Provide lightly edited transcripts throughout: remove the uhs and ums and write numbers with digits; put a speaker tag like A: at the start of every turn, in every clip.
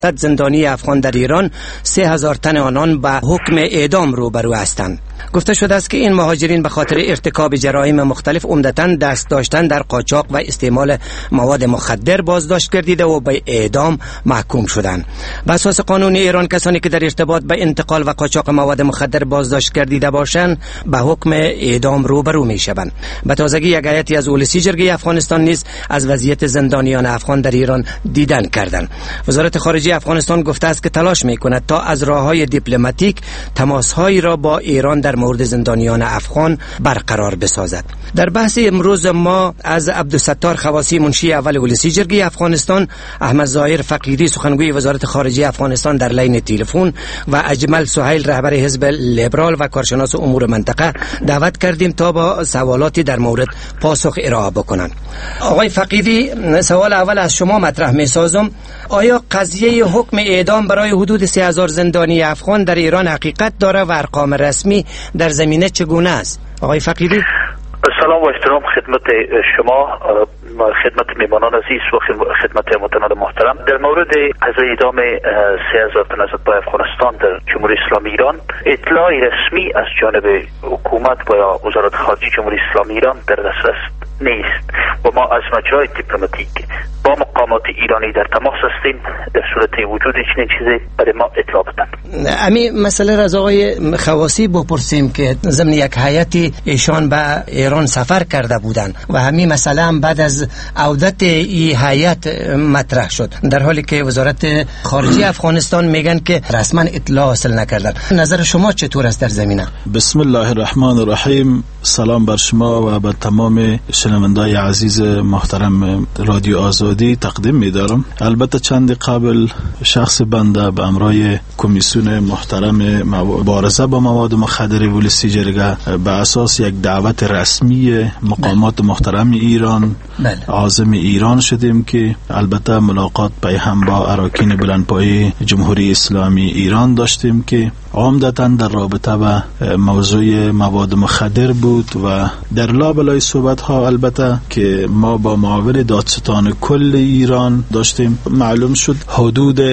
A: زندانی افغان در ایران 3000 تن آنان به حکم اعدام روبرو هستند. گفته شده است که این مهاجرین به خاطر ارتکاب جرایم مختلف عمدتاً دست داشتن در قاچاق و استعمال مواد مخدر بازداشت گردیده و به اعدام محکوم شدند. بر اساس قانون ایران کسانی که در ارتباط به انتقال و قاچاق مواد مخدر بازداشت گردیده باشند به حکم اعدام روبرو می‌شوند. به تازگی یک هیئتی از اولسی جرگه افغانستان نیز از وضعیت زندانیان افغان در ایران دیدن کردند. وزارت خارجه افغانستان گفته است که تلاش می‌کند تا از راه‌های دیپلماتیک تماس‌هایی را با ایران در مورد زندانیان افغان برقرار بسازد. در بحث امروز ما از عبدالستار خواسی منشی اول اولسی جرگه افغانستان، احمد ظاهر فقیری سخنگوی وزارت خارجه افغانستان در لین تلفن و اجمل سهیل رهبر حزب لیبرال و کارشناس امور منطقه دعوت کردیم تا با سوالاتی در مورد پاسخ ارائه بکنند. آقای فقیری، سوال اول از شما مطرح می‌سازم. آیا قضیه حکم اعدام برای حدود 3000 زندانی افغان در ایران حقیقت داره و ارقام رسمی در زمینه چگونه است؟ آقای فقیری.
B: سلام و احترام خدمت شما، خدمت میمانان عزیز و خدمت هموطنان محترم. در مورد قضیه اعدام 3000 تن از اتباع افغانستان در جمهوری اسلامی ایران اطلاع رسمی از جانب حکومت و یا وزارت خارجه جمهوری اسلامی ایران در دسترس نیست و ما از مجرای دیپلماتیک با مقامات ایرانی در تماس هستیم. در صورت وجود چنین چیزی برای ما اطلاع بدن.
A: امی مسئله را از آقای خواسی بپرسیم که ضمن یک هیئتی ایشان به ایران سفر کرده بودند و همین مسئله هم بعد از عودت این هیئت مطرح شد، در حالی که وزارت خارجه افغانستان میگن که رسما اطلاع حاصل نکردن. نظر شما چطور است در زمینه؟
C: بسم الله الرحمن الرحیم. سلام بر شما و به تمام شنوندای عزیز محترم رادیو آزادی تقدیم می‌دارم. البته چند قبل شخص بنده به امرای کمیسیون محترم مبارزه با مواد مخدر اولسی جرگه به اساس یک دعوت رسمی مقامات محترم ایران عازم ایران شدیم که البته ملاقات هم با اراکین بلندپایه جمهوری اسلامی ایران داشتیم که عمدتاً در رابطه با موضوع مواد مخدر بود و در لابلای صحبت ها البته که ما با معاون دادستان کل ایران داشتیم معلوم شد حدود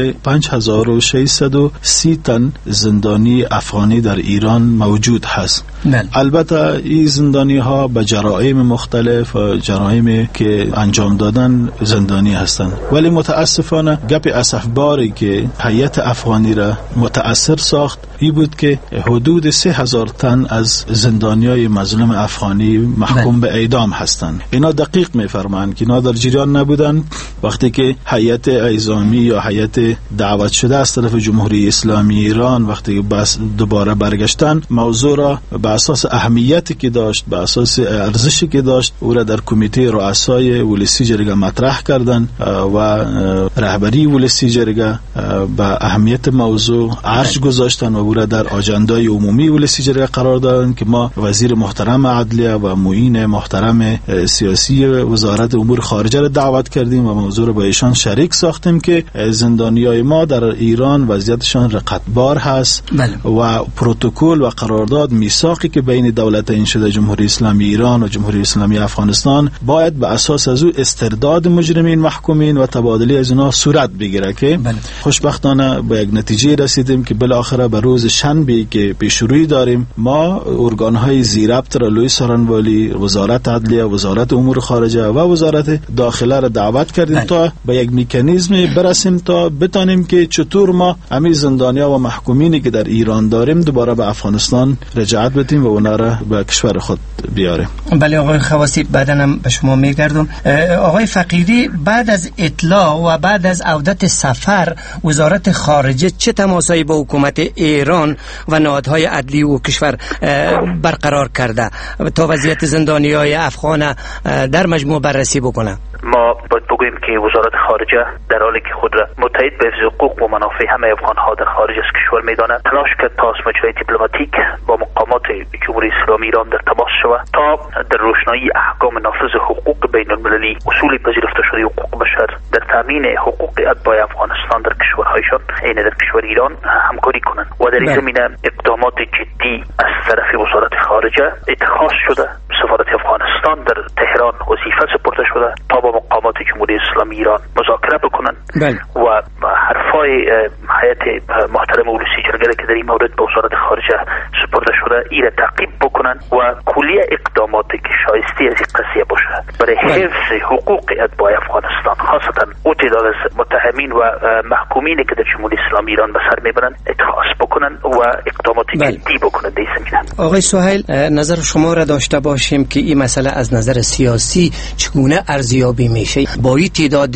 C: 5630 تن زندانی افغانی در ایران موجود هست. البته این زندانی ها به جرایم مختلف و جرایمی که انجام دادن زندانی هستند، ولی متاسفانه گپ اسفباری که هیئت افغانی را متاثر ساخت این بود که حدود 3000 تن از زندانیای مظلوم افغانی محکوم به اعدام هستند. اینا دقیق میفرمایند که اینا در جریان نبودن وقتی که هیئت اعزامی یا هیئت دعوت شده از طرف جمهوری اسلامی ایران وقتی بس دوباره برگشتن موضوع را به اساس اهمیتی که داشت، به اساس ارزشی که داشت او را در کمیته رؤسای اولسی جرگه مطرح کردن و رهبری اولسی جرگه به اهمیت موضوع ارج گذاشتن و او را در آجندای عمومی اولسی جرگه قرار دادن که ما وزیر محترم عدلیه و معین محترم سیاسی وزارت امور خارجه را دعوت کردیم و موضوع را با ایشان شریک ساختیم که زندانیای ما در ایران وضعیتشان رقتبار هست و پروتکل و قرارداد میثاقی که بین دولتین شده جمهوری اسلامی ایران و جمهوری اسلامی افغانستان باید به اساس از او استرداد مجرمین محکومین و تبادله از اینا صورت بگیره که خوشبختانه به یک نتیجه رسیدیم که بالاخره به روز شنبه که پیشروی داریم ما ارگان‌های زیربط را لوی سارنوالی، وزارت عدلیه، وزارت امور خارجه و وزارت داخله را دعوت کردیم تا به یک مکانیزمی برسیم تا بتانیم که چطور ما همین زندانیا و محکومینی که در ایران داریم دوباره به افغانستان رجعت بدیم و اونا را به کشور خود بیاریم.
A: بله آقای خواسی، بعداً هم به شما میگردم. آقای فقیری، بعد از اطلاع و بعد از عودت سفر وزارت خارجه چه تماسایی با حکومت ایران و نهادهای عدلی و کشور برقرار کرده تا وضعیت زندانیای افغان در مجموع بررسی بکنه؟
B: ما باید بگوییم که وزارت خارجه در حالی که خود را متحد به حفظ حقوق و منافع همه افغان‌ها در خارج از کشور می‌داند تلاش کرد تا از مجرای دیپلماتیک با مقامات جمهوری اسلامی ایران در تماس شود تا در روشنایی احکام نافذ حقوق بین المللی اصول پذیرفته شده حقوق بشر در تامین حقوق اتباع افغانستان در کشورهایشان عین در کشور ایران همکاری کنند و در این زمینه اقدامات جدی از طرف وزارت خارجه اتخاذ شده. سفارت افغانستان در تهران وظیفه سپرده شده تا با مقامات جمهوری اسلامی ایران مذاکره بکنند و حرفا های هیئت محترم اولوسی جرگه که در این مورد به وزارت خارجه سپرده شده ایره تعقیب بکنن و کلیه اقداماتی که شایسته از این قضیه باشه برای حفظ حقوق اتباع افغانستان، خاصتا او تعداد از متهمین و محکومینی که در جمهوری اسلامی ایران به سر میبرن اتخاذ بکنن و اقدامات جدی بکنن در این زمینه.
A: آقای سهیل، نظر شما را داشته باشیم که این مسئله از نظر سیاسی چگونه ارزیابی میشه؟ با این تعداد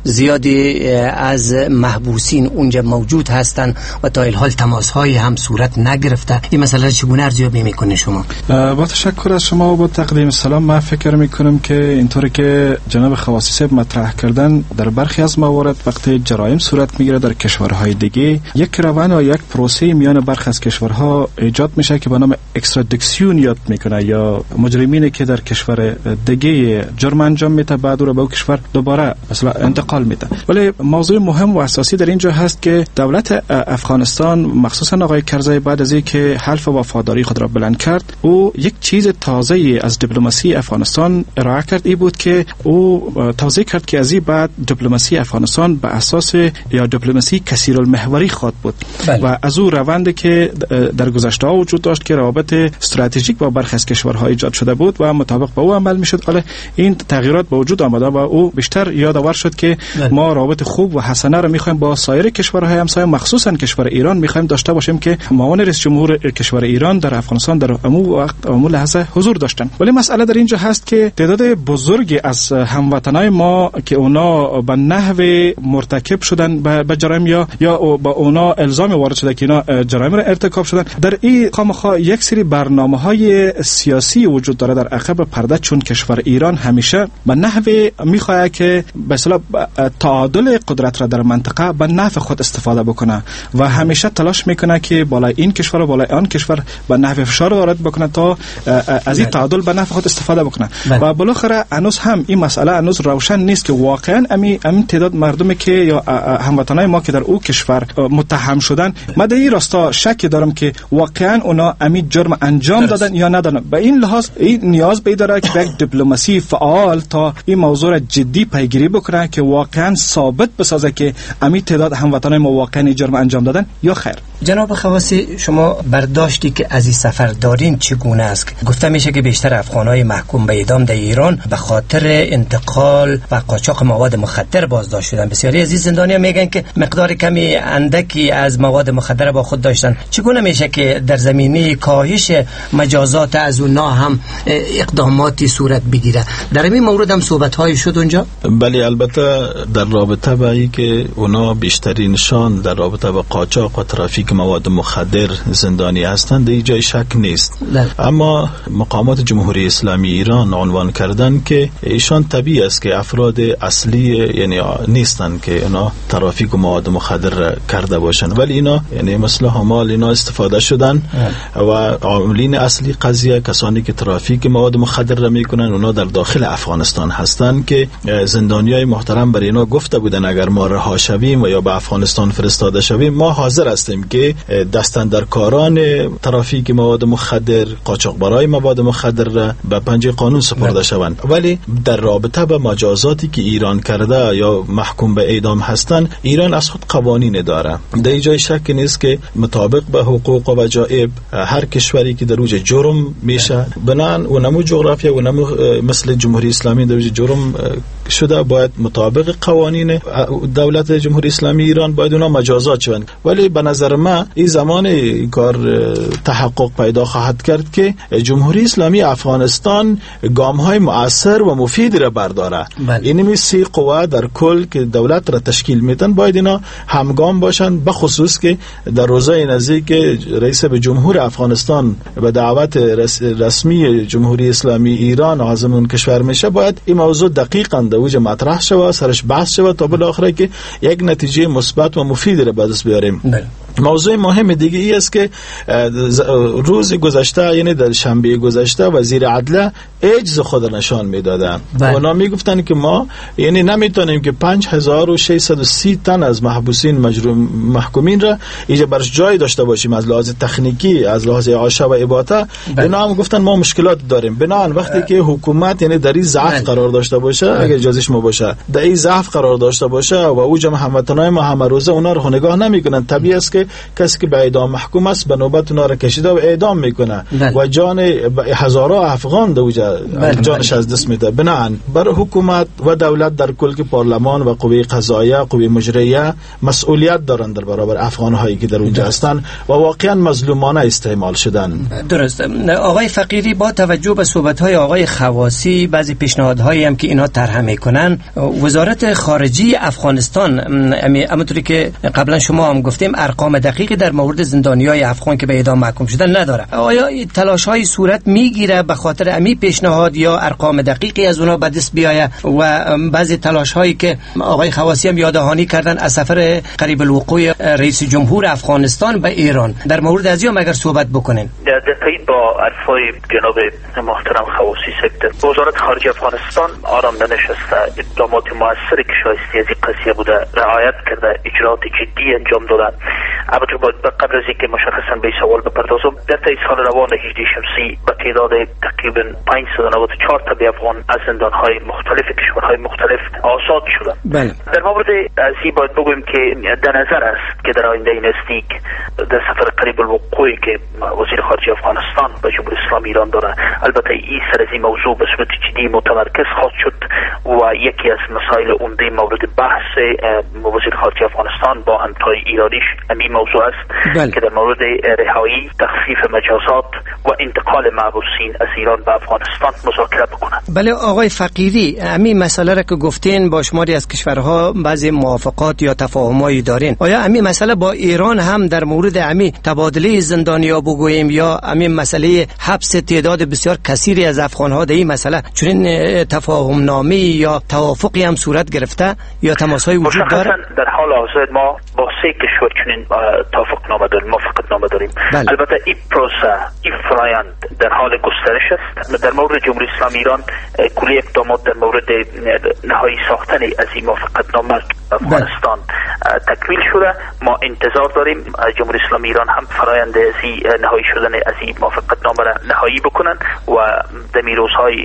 A: زیادی از محبوسین اونجا موجود هستند و تا الحال تماس‌های هم صورت نگرفته، این مسئله چگونه ارزیابی میکنه شما؟
D: با تشکر از شما و با تقدیم سلام. من فکر میکنم که اینطوری که جناب خواسی صاحب مطرح کردن، در برخی از موارد وقتی جرایم صورت میگیره در کشورهای دیگه، یک روند و یک پروسه میان برخی از کشورها ایجاد میشه که به نام اکسترادیکسیون یاد میکنه، یا مجرمینی که در کشور دیگه جرم انجام میده بعد رو به اون کشور دوباره مثلا انتقال میده. ولی موضوع مهم و اساسی در اینجا هست که دولت افغانستان مخصوصا آقای کرزی بعد از اینکه حلف وفاداری خود را بلند کرد، او یک چیز تازه از دیپلماسی افغانستان ارائه کرد. این بود که او توضیح کرد که از این بعد دیپلماسی افغانستان به اساس یا دیپلماسی کثیرالمحوری خواهد بود و از او روندی که در گذشته وجود داشت که روابط استراتژیک با برخی از کشورها ایجاد شده بود و مطابق با او عمل میشد، حالا این تغییرات به وجود آمده و او بیشتر یادآور شد که ما روابط خوب و حسنه را میخوایم با سایر کشورهای همسایه مخصوصا کشور ایران میخوایم داشته باشیم که معاون رئیس جمهور کشور ایران در افغانستان در امو لحظه حضور داشتن. ولی مسئله در اینجا هست که تعداد بزرگی از هموطنای ما که اونا به نحو مرتکب شدن به جرایم یا با اونا الزام وارد شده که اینا جرایم را ارتکاب شدن، در این خامخا یک سری برنامه‌های سیاسی وجود داره در عقب پرده، چون کشور ایران همیشه به نحو میخواد که به اصطلاح تعادل قدرت را در منطقه به نفع خود استفاده بکنه و همیشه تلاش میکنه که بالای این کشور و بالای آن کشور به نحو فشار وارد بکنه تا از این تعادل به نفع خود استفاده بکنه. و بالاخره هنوز هم این مسئله هنوز روشن نیست که واقعا همین تعداد مردمی که یا هموطنای ما که در او کشور متهم شدن، من در این راستا شک دارم که واقعا اونا همین جرم انجام دادن یا ندادن. به این لحاظ این نیاز به داره که یک دیپلماسی فعال تا این موضوع را جدی پیگیری بکنه که واقعا ثابت بسازه که همین تعداد هموطنای ما واقعا جرم انجام دادن یا خیر.
A: جناب خواسی، شما برداشتی که از این سفر دارین چگونه است؟ گفته میشه که بیشتر افغانای محکوم به اعدام در ایران به خاطر انتقال و قاچاق مواد مخدر بازداشت شدن. بسیاری از این زندانیان میگن که مقدار کمی اندکی از مواد مخدر با خود داشتن. چگونه میشه که در زمینه کاهش مجازات از اونها هم اقداماتی صورت بگیره؟ در این مورد هم صحبت‌های شد اونجا؟
C: بله، البته در رابطه با این که اونا بیشترینشان در رابطه با قاچاق و ترافیک مواد مخدر زندانی هستند، در جای شک نیست. اما مقامات جمهوری اسلامی ایران عنوان کردن که ایشان طبیعی است که افراد اصلی یعنی نیستن که اونا ترافیک مواد مخدر کرده باشن، ولی اینا یعنی مثل حمال اینا استفاده شدن و عاملین اصلی قضیه کسانی که ترافیک مواد مخدر را میکنن اونا در داخل افغانستان هستن که زندانیای محترم برای اینا گفته بودن اگر ما رها شویم و یا به افغانستان فرستاده شویم ما حاضر هستیم که دستاندرکاران ترافیک مواد مخدر، قاچاقبرای مواد مخدر را به پنجه قانون سپرده شوند. ولی در رابطه به مجازاتی که ایران کرده یا محکوم به اعدام هستند، ایران از خود قوانین داره. در جای شک نیست که مطابق به حقوق و وجایب هر کشوری که در اوج جرم میشه بنان اونمو جغرافیا اونمو مثل جمهوری اسلامی در اوج جرم شده باید مطابق قوانین دولت جمهوری اسلامی ایران باید اونا مجازات شوند. ولی به نظر من این زمان کار تحقق پیدا خواهد کرد که جمهوری اسلامی افغانستان گام‌های مؤثر و مفید را برداره. اینمی سی قوا در کل که دولت را تشکیل میدن باید اینا همگام باشند، به خصوص که در روزهای نزدیک رئیس به جمهور افغانستان به دعوت رسمی جمهوری اسلامی ایران عازم اون کشور میشه، باید این موضوع دقیقاً در اوج مطرح شود، سرش بحث شود تا بالاخره که یک نتیجه مثبت و مفید را به دست بیاریم. موضوع مهم دیگه ای است که روز گذشته، یعنی در شنبه گذشته، وزیر عدل عجز خود نشان میدادن. اونا میگفتن که ما یعنی نمیتونیم که 5630 تن از محبوسین محکومین را اینجا برش جای داشته باشیم از لحاظ تکنیکی، از لحاظ اعاشه و اباطه. اینا هم گفتن ما مشکلات داریم. بنابراین وقتی که حکومت یعنی در این ضعف قرار داشته باشه، اگه اجازهش ما باشه در این ضعف قرار داشته باشه و او جمع هموطنای ما همه روزه اونا رو نگاه نمیکنن، طبیعی است که کسی که به اعدام محکوم است به نوبت اونا را کشیده و اعدام میکنه و جان هزارها افغان دوجا جانش از دست میده. بنابراین بر حکومت و دولت در کل که پارلمان و قوه قضاییه، قوه مجریه مسئولیت دارن در برابر افغان‌هایی که در اونجا هستن و واقعا مظلومانه استعمال شدن.
A: درست. آقای فقیری، با توجه به صحبت‌های آقای خواصی، بعضی پیشنهادهایی هم که اینا طرح میکنن، وزارت خارجه افغانستان همونطوری که قبلا شما هم گفتیم ارقام دقیقی در مورد زندانیای افغان که به اعدام محکوم شدن نداره. آیا تلاش‌های صورت میگیره به خاطر امی پیشنهاد یا ارقام دقیقی از اونا به دست بیایه؟ و بعضی تلاش‌هایی که آقای خواصی هم یاددهانی کردن از سفر قریب الوقوع رئیس جمهور افغانستان به ایران، در مورد از اگر صحبت بکنین.
B: در تایید با حرفای جناب محترم خواصی سکتر، وزارت خارجه افغانستان آرام ننشسته، اقدامات موثری که شایسته از این قضیه بوده رعایت کرده، اجرات جدی انجام دادن. البته قبل از اینکه مشخصا به سوال بپردازم، در طی سال روان 18 شمسی به تعداد تقریبا 594 تن افغان از زندان‌های مختلف کشورهای مختلف آزاد شدند. در مورد از این باید بگویم که در نظر است که در آینده نزدیک در سفر قریب الوقوعی که وزیر خارجه افغانستان به جمهوری اسلامی ایران داره، البته این سر از این موضوع به صورت جدی متمرکز خواهد شد و یکی از مسائل عمده مورد بحث وزیر خارجه افغانستان با همتای ایرانیش همین موضوع است که در مورد رهایی، تخفیف مجازات و انتقال محبوسین از ایران به افغانستان مذاکره بکنند.
A: بله آقای فقیری، همین مسئله را که گفتین با شماری از کشورها بعضی موافقات یا تفاهمایی دارین، آیا همین مسئله با ایران هم در مورد همین تبادله زندانیا بگوییم یا همین مسئله حبس تعداد بسیار کثیری از افغانها در این مسئله چنین تفاهم نامه یا توافقی هم صورت گرفته یا تماس‌های وجود داره؟
B: در حال حاضر ما با 3 کشور چنین توافق نامه داریم، موافقت نامه داریم. البته این پروسه، این فرآیند در حال گسترش است. در مورد جمهوری اسلامی ایران کلی اقدامات در مورد نهایی ساختن از این موافقت نامه افغانستان تکمیل شده. ما انتظار داریم جمهوری اسلامی ایران هم فرآیند از نهایی شدن از این موافقت نامه را نهایی بکنن و در روزهای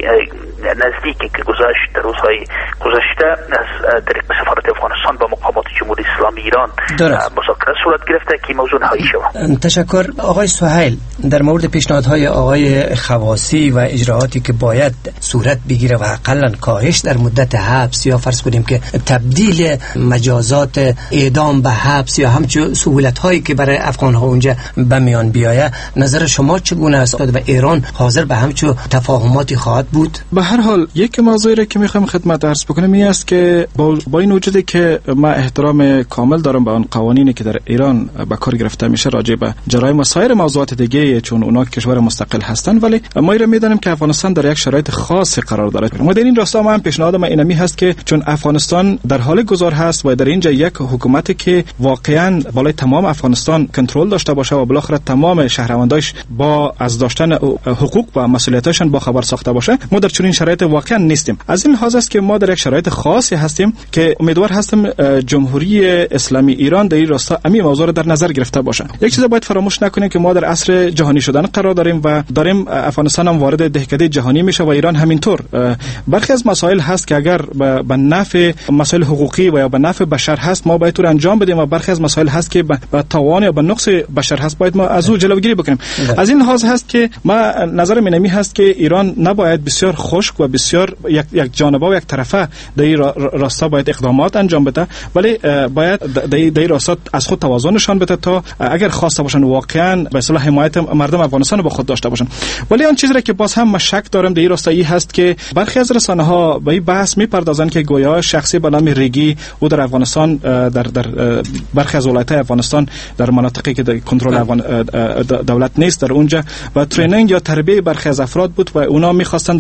B: نزدیکی که گذشت، در روزهای گذشته از طریق سفارت افغانستان با مقامات جمهوری اسلامی ایران مذاکره صورت گرفته که موضوع نهایی شود.
A: تشکر. آقای سهیل، در مورد پیشنهادهای آقای خواصی و اجراعاتی که باید صورت بگیره و حداقل کاهش در مدت حبس یا فرض کنیم که تبدیل مجازات اعدام به حبس یا همچون سهولت‌هایی که برای افغان‌ها اونجا به میان بیایه، نظر شما چگونه است و ایران حاضر به همچون تفاهماتی خواهد بود؟
D: به هر حال یک موضوعی که میخوام خدمت عرض بکنم این است که با این وجودی که ما احترام کامل دارم به اون قوانینی که در ایران به کار گرفته میشه راجع به جرایم و سایر موضوعات دیگه، چون اونا کشور مستقل هستن، ولی ما را میدانیم که افغانستان در یک شرایط خاصی قرار داره. ما در این راستا ما هم پیشنهاد ما اینمی هست که چون افغانستان در حال گذار هست و در اینجا یک حکومتی که واقعا بالای تمام افغانستان کنترل داشته باشه و بالاخره تمام شهرونداش با از داشتن حقوق و مسئولیتاشون با خبر ساخته باشه، ما در چنین شرایط واقعا نیستیم. از این لحاظ است که ما در یک شرایط خاصی هستیم که امیدوار هستم جمهوری اسلامی ایران در این راستا همین موضوع را در نظر گرفته باشه. یک چیز باید فراموش نکنیم که ما در عصر جهانی شدن قرار داریم و داریم افغانستان هم وارد دهکده جهانی میشه و ایران همینطور. برخی از مسائل هست که اگر به نفع مسائل حقوقی و یا به نفع بشر هست ما باید تو انجام بدیم و برخی از مسائل هست که به تاوان یا به نقص بشر هست باید ما از او جلوگیری بکنیم. از این لحاظ هست که ما نظر منمی هست که ایران نباید بسیار خشک و بسیار یک جانبه و یک طرفه در این راستا باید اقدامات انجام بده، ولی باید در این راستا از خود توازن نشان بده تا اگر خواسته باشن واقعا به اصطلاح حمایت مردم افغانستان با خود داشته باشن. ولی آن چیزی که باز هم شک دارم در این راستا ای هست که برخی از رسانه ها به این بحث میپردازند که گویا شخصی به نام ریگی او در افغانستان در برخی از ولایت‌های افغانستان در مناطقی که کنترل دولت نیست در اونجا و ترینینگ یا تربیه برخی از افراد بود و اونا می‌خواستن در داخل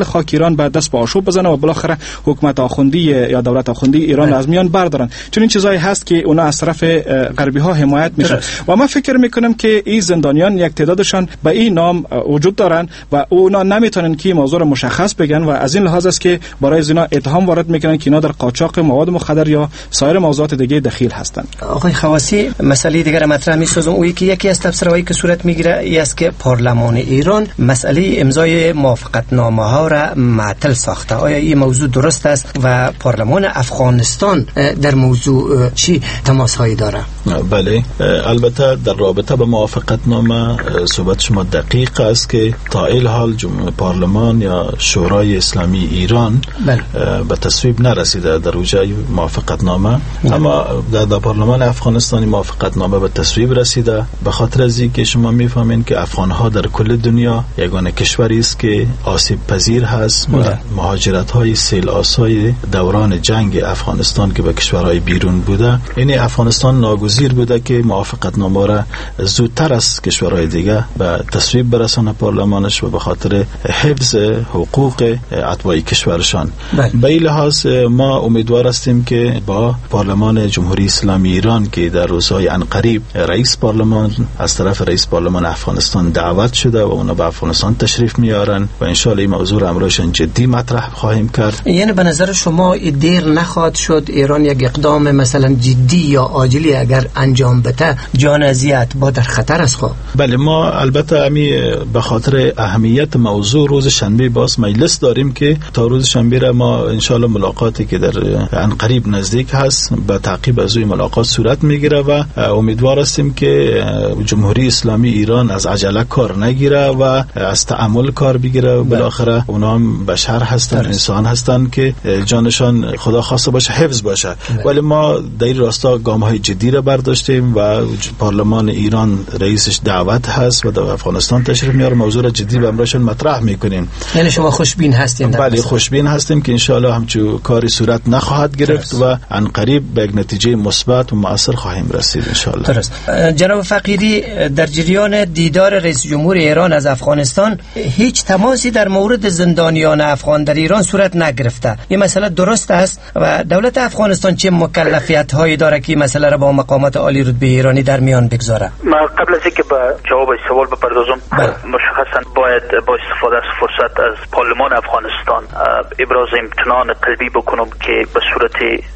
D: خاک ایران به دست به آشوب بزنه و بالاخره حکومت آخوندی یا دولت آخوندی ایران از میان بردارن. چون این چیزایی هست که اونا از طرف غربی ها حمایت میشن و من فکر میکنم که این زندانیان یک تعدادشان به این نام وجود دارن و اونا نمیتونن که موضوع مشخص بگن و از این لحاظ است که برای اینا اتهام وارد میکنن که اینا در قاچاق مواد مخدر یا سایر موضوعات دیگه دخیل هستند.
A: آقای خواسی، مسئله دیگر مطرح می‌سازم، اون یکی از تفسیرهایی که صورت میگیره ای است که پارلمان ایران مسئله امضای موافقتنامه‌ها را معطل ساخته. آیا این موضوع درست است و پارلمان افغانستان در موضوع چی تماس‌هایی داره؟
C: بله، البته در رابطه با موافقتنامه صحبت شما دقیق است که تا این حال پارلمان یا شورای اسلامی ایران به تصویب نرسیده در وجه موافقتنامه، اما در پارلمان افغانستانی موافقتنامه به تصویب رسیده، به خاطر از اینکه شما میفهمین که افغان‌ها در کل دنیا یگانه کشوری است که آسیب پذیر هست و مهاجرت‌های سیل‌آسای دوران جنگ افغانستان که به کشورهای بیرون بوده، یعنی افغانستان ناگزیر بوده که موافقتنامه را زودتر از کشورهای دیگه به تصویب برسانه پارلمانش و به خاطر حفظ حقوق اتباع کشورشان. به این لحاظ ما امیدوار هستیم که با پارلمان جمهوری اسلامی ایران که در روزهای عنقریب رئیس پارلمان از طرف رئیس پارلمان افغانستان دعوت شده و اونا به افغانستان تشریف میارن و ان شاء الله این موضوع را امروزشان جدی مطرح خواهیم کرد.
A: یعنی به نظر شما دیر نخواهد شد ایران یک اقدام مثلا جدی یا عاجلی اگر انجام بده جان ازیت با در خطر است؟ خب
C: بله، ما البته امی به خاطر اهمیت موضوع روز شنبه باز مجلس داریم که تا روز شنبه را ما ان شاء الله ملاقاتی که در عنقریب نزدیک هست به تعقیب از این ملاقات صورت میگیره و امیدوار هستیم که جمهوری اسلامی ایران از عجله کار نگیره و از تأمل کار بگیره و بالاخره اونا هم بشر هستن، انسان هستن که جانشان خدا خواسته باشه حفظ باشه. ولی ما در این راستا گام‌های جدی را برداشتیم و پارلمان ایران رئیسش دعوت هست و در افغانستان تشریف میاره، موضوع را جدی به امرشون مطرح میکنیم.
A: یعنی شما خوشبین هستین؟
C: بله، خوشبین هستیم که ان شاء الله همچون کاری صورت نخواهد گرفت و عنقریب به نتیجه مثبت و مؤثر خواهیم رسید ان شاء الله.
A: درست. جناب فقیری، در جریان دیدار رئیس جمهور ایران از افغانستان هیچ تماسی در مورد زندانیان افغان در ایران صورت نگرفته. این مسئله درست است و دولت افغانستان چه مکلفیت هایی داره که مسئله را با مقامات عالی رتبه ایرانی در میان بگذاره؟
B: ما قبل از اینکه به جواب سوال بپردازم مشخصا باید با استفاده از فرصت از پارلمان افغانستان ابراز امتنان قلبی بکنم که به صورت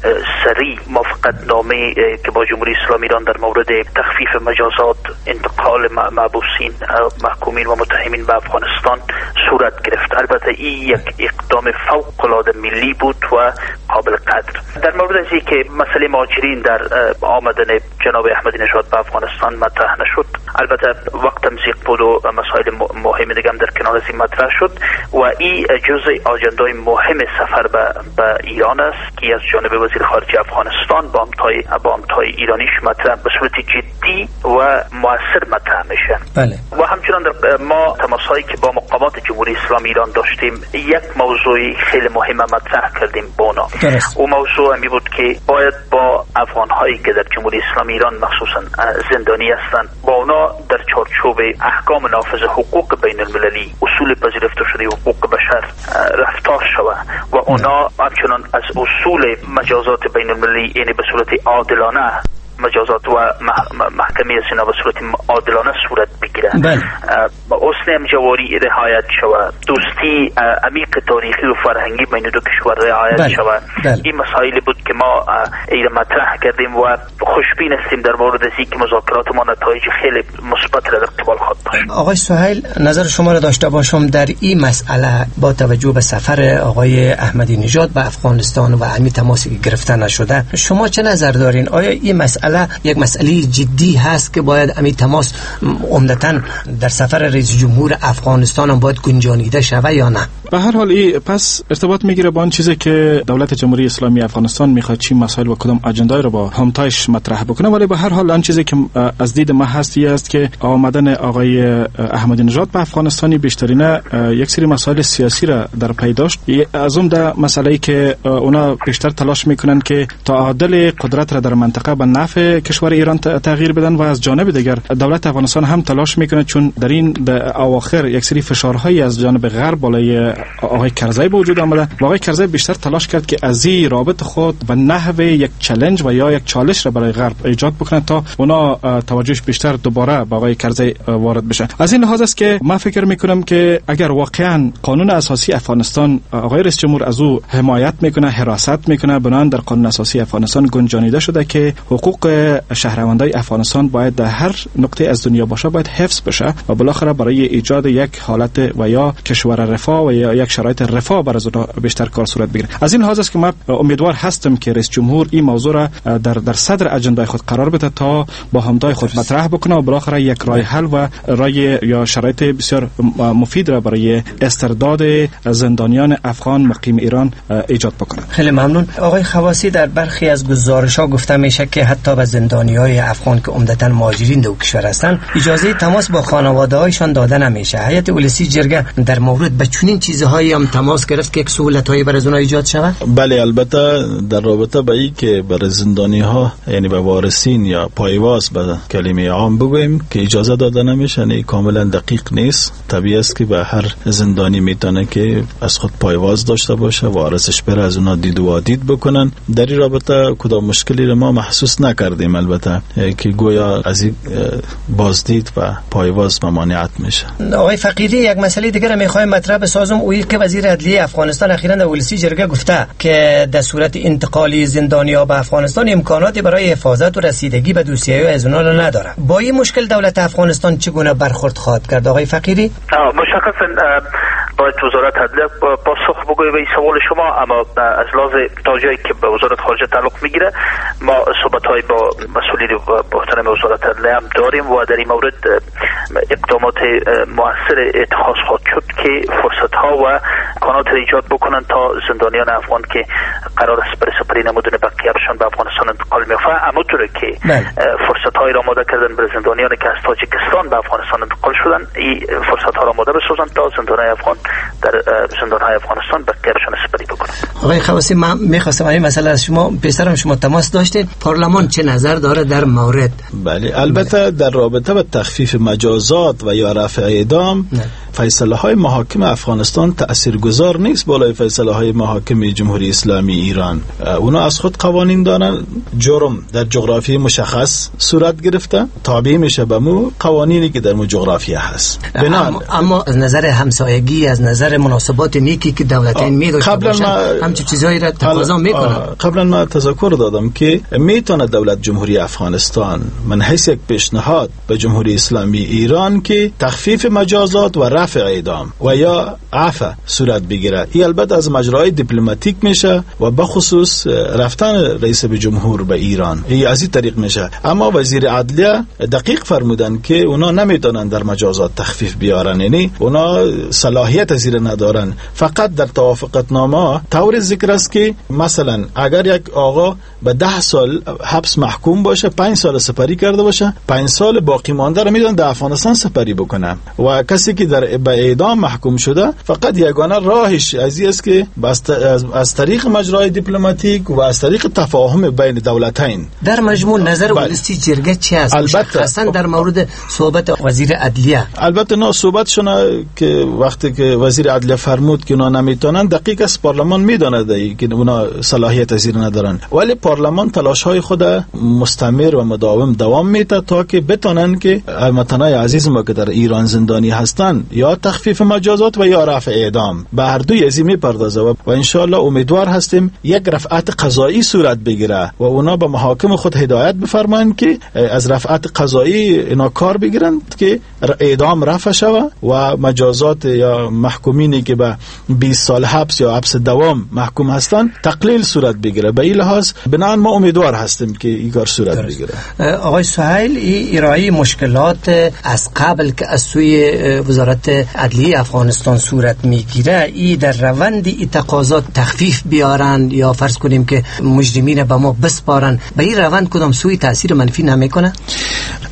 B: سریع موافقتنامه که با جمهوری اسلامی ایران در مورد تخفیف مجازات انتقال محبوسین، محکومین و متهمین به افغانستان صورت گرفت. البته این یک اقدام فوق العاده ملی بود و قابل قدر. در مورد از اینکه مسئله مهاجرین در آمدن جناب احمدی نژاد به افغانستان مطرح نشد، البته وقت تمزیق بود و مسائل مهم دیگه هم در کنار از این مطرح شد و این جزء آجندای مهم سفر به ایران است که از جانب وزیر خارجه افغانستان با همتای ایرانیش مطرح به صورت جدی و مؤثر مطرح میشه.
A: بله.
B: و همچنان ما تماسهایی که با مقامات جمهوری اسلامی ایران داشتیم یک موضوع خیلی مهم مطرح کردیم با اونا. اون موضوع همی بود که باید با افغانهایی که در جمهوری اسلامی ایران مخصوصا زندانی هستند با اونا در چارچوب احکام نافذ حقوق بین المللی، اصول پذیرفته شده حقوق بشر رفتار شود و اونا همچنان از اصول مجازات بین المللی یعنی به صورت عادلانه مجازات و محکمه سنا به صورت عادلانه صورت بگیرن. حسن جواری رعایت شود، دوستی عمیق تاریخی و فرهنگی بین دو کشور رعایت شود. این مسائلی بود که ما ایره مطرح کردیم و خوشبین هستیم در مورد اینکه مذاکرات ما نتایج خیلی مثبت را در قبال خواهد داشت.
A: آقای سهیل، نظر شما را داشته باشم در این مسئله با توجه به سفر آقای احمدی نژاد به افغانستان و همین تماسی که گرفته نشده، شما چه نظر دارین؟ آیا این مسئله یک مسئله جدی هست که باید همین تماس عمدتاً در سفر رئیس جمهور افغانستان هم باید گنجانیده شود یا نه؟
D: به هر حال این پس ارتباط میگیره با آن چیزی که دولت جمهوری اسلامی افغانستان میخواد چی مسائل و کدام اجندای رو با همتایش مطرح بکنه، ولی به هر حال آن چیزی که از دید ما هستی است که آمدن آقای احمدی نژاد به افغانستان بیشترین یک سری مسائل سیاسی را در پی داشت. از اون ده مسئله‌ای که اونا بیشتر تلاش میکنن که تعادل قدرت را در منطقه به نفع کشور ایران تغییر بدن و از جانب دیگر دولت افغانستان هم تلاش میکنه، چون در این اواخر یک سری فشارهایی از جانب غرب بالای آقای کرزی به وجود آمده و آقای کرزی بیشتر تلاش کرد که از این رابط خود به نحو یک چالش و یا یک چالش را برای غرب ایجاد بکنه تا اونا توجهش بیشتر دوباره به آقای کرزی وارد بشه. از این لحاظ است که من فکر میکنم که اگر واقعا قانون اساسی افغانستان آقای رئیس جمهور از او حمایت میکنه، حراست میکنه، بنابراین در قانون اساسی افغانستان گنجانیده شده که حقوق شهروندان افغانستان باید در هر نقطه از دنیا باشه باید حفظ بشه و بالاخره برای ایجاد یک حالت و یا کشور رفاه و یا یک شرایط رفاه برای از اونها بیشتر کار صورت بگیره. از این لحاظ است که من امیدوار هستم که رئیس جمهور این موضوع را در صدر اجنده خود قرار بده تا با همتای خود مطرح بکنه و بالاخره یک راه حل و راه یا شرایط بسیار مفید را برای استرداد زندانیان افغان مقیم ایران ایجاد بکنه.
A: خیلی ممنون. آقای خواسی، در برخی از گزارش‌ها گفته میشه که حتی به زندانیای افغان که عمدتاً مهاجرین در کشور هستند اجازه تماس با خانواده‌هایشان داده نمیشه. هیئت اولسی جرگه در مورد به چنین چیزهایی هم تماس گرفت که سهولت‌هایی برای اونها ایجاد شود؟
C: بله، البته در رابطه با این که برای زندانی‌ها یعنی به وارثین یا پایواز به کلمه عام بگوییم که اجازه داده نمیشه، نه کاملا دقیق نیست. طبیعی است که به هر زندانی میتونه که از خود پایواز داشته باشه، وارثش بره از اونها دید و دید بکنن. در این رابطه کدام مشکلی رو ما محسوس نکردیم البته که گویا از این بازدید و پایواز ممانعت میشه.
A: آقای فقیدی، یک مسئله دیگه رو میخوایم مطرح بسازم، اویی که وزیر عدلیه افغانستان اخیراً در اولسی جرگه گفته که در صورت انتقالی زندانی‌ها به افغانستان امکاناتی برای حفاظت و رسیدگی به دوسیه‌های از اونها را نداره. با این مشکل دولت افغانستان چگونه برخورد خواهد کرد آقای فقیدی؟
B: مشخصاً باید وزارت عدلیه پاسخ بگوید به این سوال شما، اما از لحاظ توجهی که به وزارت خارجه تعلق میگیره ما صحبت‌های با مسئولین محترم وزارت عدلیه هم داریم و در این مورد اقدامات مؤثر اتخاذ خواهد شد که فرصت‌ها و امکانات ایجاد بکنن تا زندانیان افغان که قرار است برای سپری نمودن بقیه‌شان به افغانستان انتقال می‌یافته، همونطور که فرصت‌های را آماده کردن برای زندانیانی که از تاجیکستان به افغانستان انتقال شدن، این فرصت‌ها را آماده بسازن تا زندانیان افغان در زندان‌های افغانستان بقیه‌شان سپری بکنن.
A: آقای خواسی، من می‌خواستم این مسئله از شما بیشتر شما تماس داشتید، پارلمان چه نظر داره در مورد؟
C: بله، البته در رابطه با تخفیف مجازات و یا رفع اعدام فیصله های محاکم افغانستان تاثیرگذار نیست بالای فیصله های محاکم جمهوری اسلامی ایران. اونا از خود قوانین دارن، جرم در جغرافی مشخص صورت گرفته، تابع میشه به مو قوانینی که در مو جغرافی هست.
A: اما از نظر همسایگی، از نظر مناسبات نیکی که دولتین میداشته باشن همچین چیزایی را تقاضا میکنن.
C: قبلا ما تذکر دادم که میتونه دولت جمهوری افغانستان من حیث یک پیشنهاد به جمهوری اسلامی ایران که تخفیف مجازات و رفع اعدام و یا عفو صورت بگیره. این البته از مجرای دیپلماتیک میشه و به خصوص رفتن رئیس جمهور به ایران این از این طریق میشه. اما وزیر عدلیه دقیق فرمودن که اونا نمیتونن در مجازات تخفیف بیارن، یعنی اونا صلاحیت زیر ندارن. فقط در توافقت نامه طور ذکر است که مثلا اگر یک آقا به 10 سال حبس محکوم باشه، 5 سال سپری کرده باشه، 5 سال باقی مانده رو میدن در افغانستان سپری بکنه و کسی که در به اعدام محکوم شده فقط یگانه راهش است که از طریق مجرای دیپلماتیک و از طریق تفاهم بین دولتین.
A: در مجموع نظر اولسی جرگه چی است؟ البته در مورد صحبت وزیر عدلیه، البته
C: نه صحبتشون که وقتی که وزیر عدلیه فرمود که اونا نمیتونن، دقیق است پارلمان میدونه که اونا صلاحیت زیر ندارن، ولی پارلمان تلاش‌های خود مستمر و مداوم دوام میده تا که بتونن که هموطنای عزیز ما که در ایران زندانی هستن یا تخفیف مجازات و یا رفع اعدام به هر دوی ازی میپردازه و ان شاء الله امیدوار هستیم یک رفعت قضایی صورت بگیره و اونا به محاکم خود هدایت بفرمایند که از رفعت قضایی اینا کار بگیرن که اعدام رفع شود و مجازات یا محکومینی که به 20 سال حبس یا حبس دوام محکوم هستن تقلیل صورت بگیره. به این لحاظ بنابراین ما امیدوار هستیم که این کار صورت بگیره.
A: آقای سهیل، ارائه مشکلات از قبل که از سوی وزارت عدلیه افغانستان صورت میگیره، ای در روند ای تقاضات تخفیف بیارن یا فرض کنیم که مجرمین به ما بسپارن، به این روند کدام سوی تاثیر منفی نمیکنه؟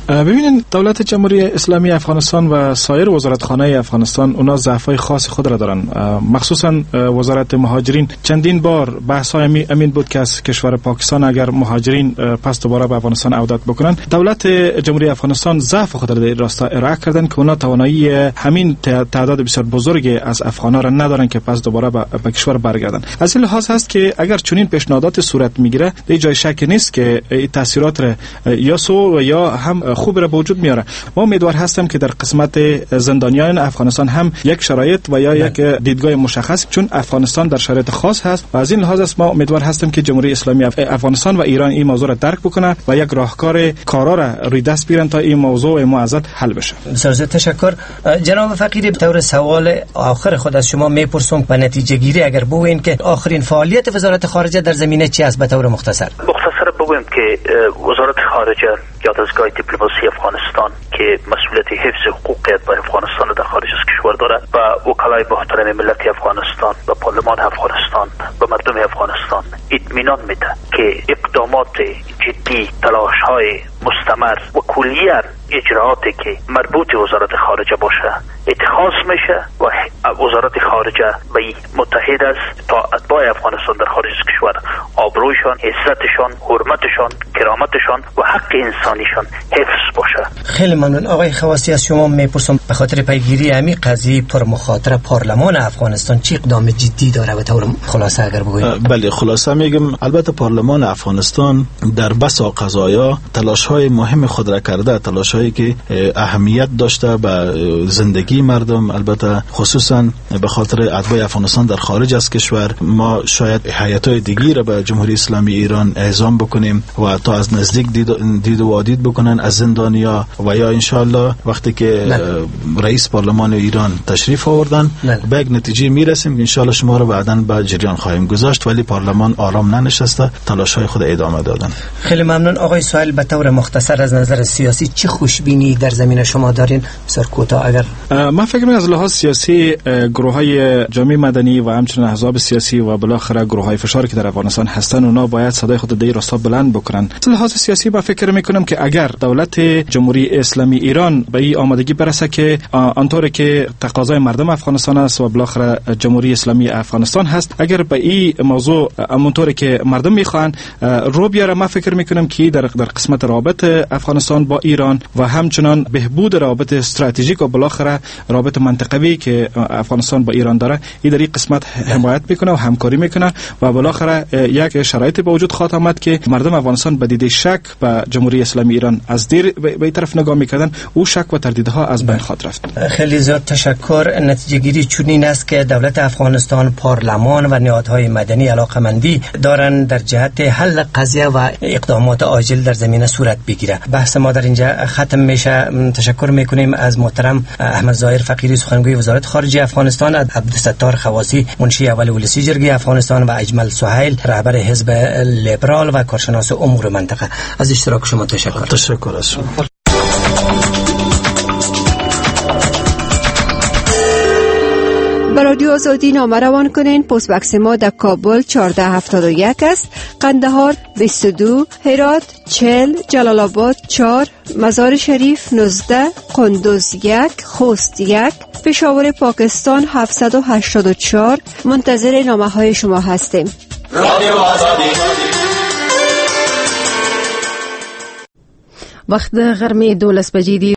D: ببینید دولت جمهوری اسلامی افغانستان و سایر وزارتخانه افغانستان اونا ضعف‌های خاص خود را دارن، مخصوصا وزارت مهاجرین چندین بار بحث‌های امین بود که از کشور پاکستان اگر مهاجرین پس دوباره به افغانستان عودت بکنن، دولت جمهوری افغانستان ضعف خود را در راستا ارائه کردن که اونا توانایی همین تعداد بسیار بزرگی از افغانا را ندارن که پس دوباره به کشور برگردن. از این لحاظ هست که اگر چنین پیشنهادات صورت میگیره در جای شک نیست که این تاثیرات را یا سو و یا هم خوب را به وجود میاره. ما امیدوار هستم که در قسمت زندانیان افغانستان هم یک شرایط و یا یک دیدگاه مشخص، چون افغانستان در شرایط خاص هست و از این لحاظ است ما امیدوار هستم که جمهوری اسلامی افغانستان و ایران این موضوع را درک بکنه و یک راهکار کارا را روی دست بیارن تا این موضوع معضل حل بشه.
A: بسیار تشکر. جناب فقیری، به طور سوال آخر خود از شما میپرسم و نتیجه گیری اگر بگوین که آخرین فعالیت وزارت خارجه در زمینه چی است به طور مختصر
B: بگویم که وزارت خارجه یا دستگاه دیپلماسی افغانستان که مسئولیت حفظ حقوقیت با افغانستان در خارج از کشور دارد و وکلای محترم ملت افغانستان و پارلمان افغانستان و مردم افغانستان اطمینان میده که اقدامات جدی، تلاش‌های مستمر و کلیاً اجراعاتی که مربوط وزارت خارجه باشه اتخاذ میشه و وزارت خارجه به متحد است تا اتباع افغانستان در خارج از کشور آبرویشان، عزتشان، حرمتشان، کرامتشان و حق انسانیشان حفظ باشه.
A: خیلی ممنون. آقای خواسی، از شما میپرسم به خاطر پیگیری همین قضیه پر مخاطره پارلمان افغانستان چه اقدام جدی داره به طور خلاصه اگر بگویید؟
C: بله، خلاصه میگم البته پارلمان افغانستان در بسا قضایا تلاش‌های مهم خود را کرده، تلاش‌هایی که اهمیت داشته به زندگی مردم، البته خصوصا به خاطر اتباع افغانستان در خارج از کشور. ما شاید هیئت‌های دیگه را به جمهوری اسلامی ایران اعزام بکنیم و تا از نزدیک دید و وادید بکنن از زندانیا و یا انشالله وقتی که رئیس پارلمان ایران تشریف آوردن به یک نتیجه میرسیم. انشالله شما رو بعداً به جریان خواهیم گذاشت، ولی پارلمان آرام ننشسته، تلاش‌های خود ادامه دادن.
A: خیلی ممنون. آقای سهیل، به طور مختصر از نظر سیاسی چه خوشبینی در زمینه شما دارین؟ بسیار کوتاه اگر.
D: من فکر می‌کنم از لحاظ سیاسی گروه‌های جامعه مدنی و همچنین احزاب سیاسی و بالاخره گروه‌های فشاری که در افغانستان هستن اونا باید صدای خود در راستا بلند بکنن. از لحاظ سیاسی من فکر می‌کنم که اگر دولت جمهوری اسلامی ایران به این آمادگی برسه که آنطوری که تقاضای مردم افغانستان است و بالاخره جمهوری اسلامی افغانستان هست، اگر به این موضوع همونطوری که مردم می‌خوان رو بیاره، من فکر می‌کنم که در قسمت رابط افغانستان با ایران و همچنان بهبود رابط استراتژیک و بالاخره رابط منطقوی که افغانستان با ایران داره، این در این قسمت حمایت میکنه و همکاری میکنه و بالاخره یک شرایط به وجود خواهد آمد که مردم افغانستان به دید شک به جمهوری اسلامی ایران از دیر به این طرف نگاه میکردن، او شک و تردیدها از بین خواهد رفت.
A: خیلی زیاد تشکر. نتیجه گیری چنین است که دولت افغانستان، پارلمان و نهادهای مدنی علاقمندی دارن در جهت حل قضیه و اقدامات عاجل در زمینه صورت بگیره. بحث ما در اینجا ختم میشه. تشکر میکنیم از محترم احمد ظاهر فقیری، سخنگوی وزارت خارجه افغانستان، عبدالستار خواسی، منشی اول ولسی جرگه افغانستان و اجمل سهیل، رهبر حزب لیبرال و کارشناس امور منطقه. از اشتراک شما تشکر.
C: تشکر از شما.
E: به رادیو آزادی نامه روان کنین. پست بکس ما در کابل 1471 است، قندهار 22، هرات 40، جلال آباد 4، مزار شریف 19، قندوز 1، خوست 1، پشاور پاکستان 784. منتظر نامه های شما هستیم. رادیو آزادی.
F: وقت غرمه 12 بجې دی.